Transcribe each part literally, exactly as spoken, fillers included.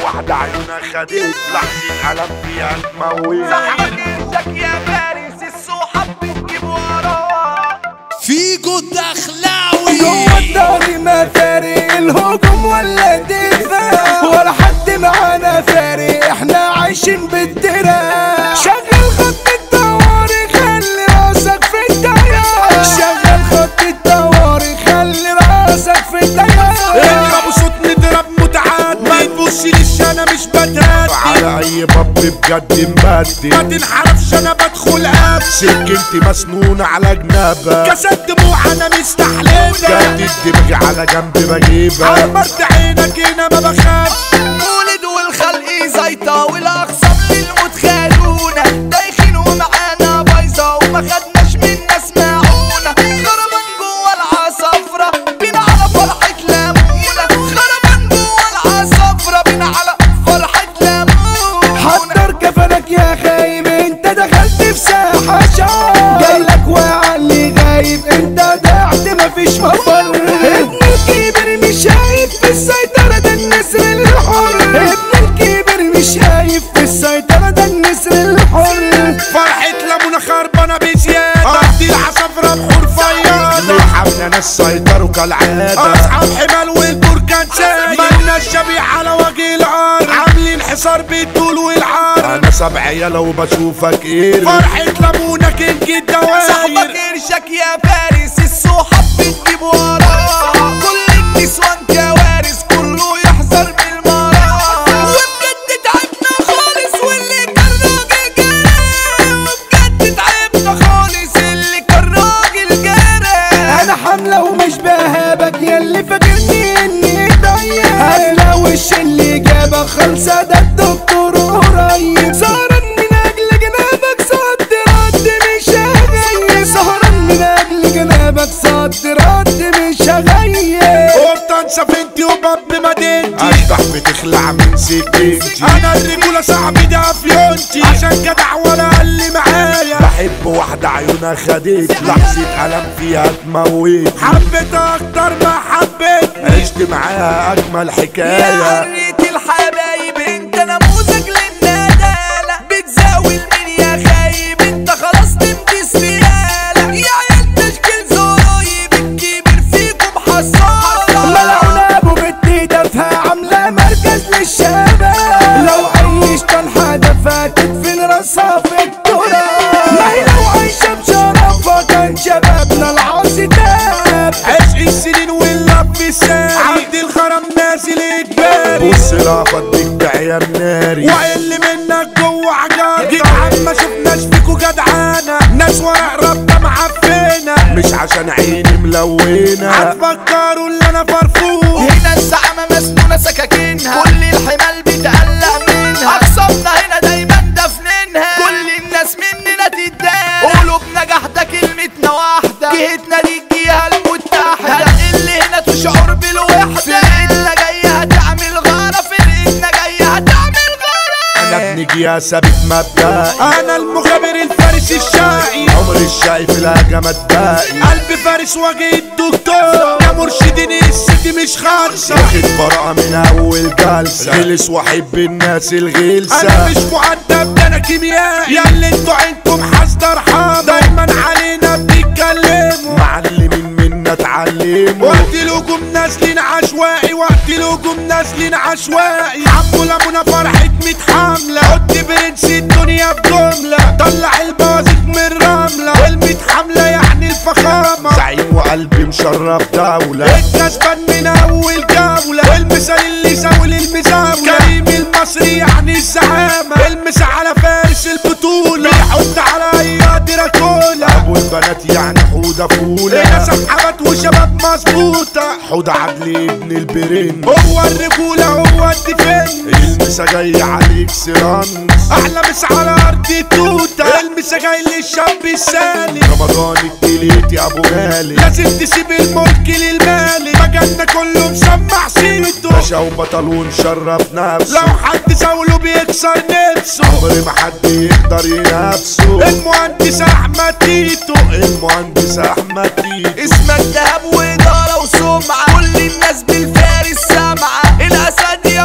واحدة عيونها خدت لحظة قلم فيها تموت. صاحبك انتك يا فارس الصحاب بتجيب وراه فيجو الدخلاوي جوه الدوري ما فارق الهجوم ولا الدفاع ولا حد معانا فارق احنا عايشين بالدراع. شغل خط الطوارئ خلي راسك في التيار. شغل خط الطوارئ خلي راسك في التيار. اضرب صوت نضرب متعاد ما تبصليش انا مش بتهدي على اي باب بجد مبدي ما تنحرفش انا بدخل اب سكنتي مسنونة على جنابك كاسات دموع انا مستحلفة جدد دماغي على جنب بجيبها عمرت عينك هنا ما بخافش مولد والخلق زيطة والاقسام للموت خالونا دايخين ومعانا بايظة وما خدناش من ناس معونة خربان جوا العصافرة بينا على فرحة لمونة خربان جوا العصافرة بينا على فرحة لمونة. حضر كفنك يا خايب انت دخلت في ساحة شعب جايلك واقع اللي غايب انت ضعت مفيش مفر. ابن الكبير مش شايف في السيطرة ده النسر الحر. ابن الكبير مش شايف في السيطرة ده النسر الحر. فرحة لمونة خربانة بزيادة ارضي العصافرة بحور فياضة لحمنا ناس سيطروا كالعادة اصحاب حمال والبركان سايق مالناش شبيه على وجه الارض عاملين حصار بالطول والعرض انا سبع عيالة وبشوفك ايه فرحة لمونة كينج الدواير. صاحبك قرشك يا فارس الصحاب بتجيب وراه كل النسوان كوارث كله يحذر بالمراه وبجد تعبنا خالص واللي كان راجل جرى وبجد تعبنا خالص اللي كان راجل جرى. انا حاملة ومش بهابك ياللي فاكرني اني ضيق هلا وش اللي جابك خلصة ده الدكتور قريب. سهران من اجل جنابك صد رد مش هغيب. سهران من اجل جنابك صد رد مش هغيب. وبطن سفنتي وباب مدينتي اشبح بتخلع من سكتي انا الرجولة صاحبي ده فيونتي عشان جدع ولا اللي معايا بحب واحدة عيونها خدت لحظة قلم فيها تموت حبيتها اكتر ما حبيت عشت معاها اجمل يا حكاية حرية الحبايب انت نموذج للندالة بتزاول من يا خايب انت خلاص تنتس ريالة يا عيال تشكيل زرايب الكبير فيكم حصالة ملعونة ابو بنتي دفها عاملة مركز للشباب لو اي شطان حدفها تدفن راسها في التراب. ما هي لو عايشة بشرفها كان شبابنا العاصي تاب. عشق السنين واللب الساري عبد الخرم نازل اجباري بص لا فضيك بعيال ناري وعيل منك جوه عجاري جدعان ما شفناش فيكو جدعانة ناس ورق ربطة معفنة مش عشان عيني ملونة هتفكروا اللي انا فرفوق هنا الزعامة مسنونة سكاكينها كل الحمال بتقلق منها أقسامنا هنا دايما دفنينها كل الناس مننا تتضايق قلوبنا جحدة كلمتنا واحدة جهتنا دي الجهة المتحدة اللي هنا تشعر بالوحدة فرقتنا جاية هتعمل غارة فرقتنا جاية هتعمل غارة. انا ابن جيا ثابت مبدئي انا المخابر الفارس الشقي عمر الشقي في الهجمات باقي قلب فارس وجه الدكتور يا مرشدين الست مش خالصة واخد براءة من اول جلسة غلس واحب الناس الغلسة انا مش مؤدب ده انا كيميائي يا اللي انتوا عينكم حاسدة ارحام دايما علينا بتتكلموا معلمين منا اتعلموا وقت الهجوم نازلين عشوائي وقت الهجوم نازلين عشوائي عمو لمونا فرحة ميت حملة حط برنس الدنيا بجملة طلع البازك من الرملة والميت حملة يعني الفخامة زعيم وقلبي مشرف دولة الكسبان من اول جولة والمثال اللي زاول المزاولة كريم المصري يعني الزعامة المسا على فارس البطولة بيحط على اي دراكولا ابو البنات يعني حودة فولة هنا سحبت وشباب مظبوطة حودة عدلي ابن البرين هو الرجولة هو الدفن المسا جاي عليك سيرانس احلى مسا على ارض التوتة المسا جاي للشاب السالي رمضان التليت يا ابو مالي لازم تسيب الملك للمالي مجالنا كله مسمع سيرته باشا وبطل ونشرف نفسه لو حد زاوله بيكسر نفسه عمر ما حد يقدر ينافسه المهندس احمد تيتو المهندس احمد تيتو اسمك دهب وإدارة وسمعة كل الناس بالفارس سامعة الأسد يا محمد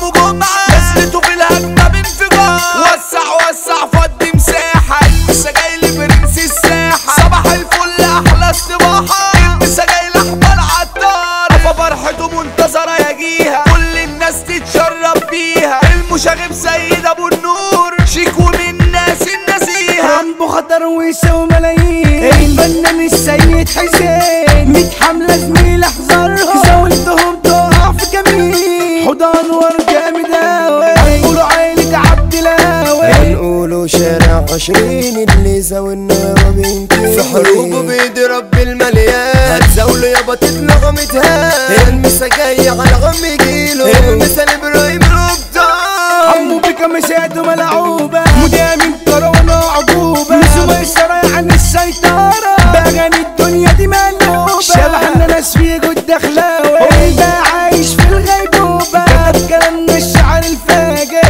حمو جمعة نزلته في الهجمة بانفجار وسع وسع فضي مساحة المسا جاي لبرنس الساحة صباح الفل احلى استباحة المسا جاي لاحمد عطار ففرحته منتظرة يجيها كل الناس تتشرف بيها المشاغب سيد ابو النور شيك ومن الناس النزيهة عمبو خطر ويساوي ملايين الفنان السيد حسين ميت حملة زميل احذرها زاولتهم تقع في كمين حضان وارجام داوي هنقولوا عيلة عبد لاوي هنقولوا شارع عشرين اللي زاولنا وبنتين في حروبه بيد رب المليان هتزاولوا يابا تتنغمتها هي المسا جاية على غم جيله المثل ابراهيم الابطال عمو بكا مساته ملعوبة مدامين كورونا عقوبة مسوا ميسرة عن السيطرة بأغاني الدنيا دي مقلوبة شبحنا ناس في جود دخلاوي وانت عايش في الغيبوبة كتب كلامنا الشعر الفاجر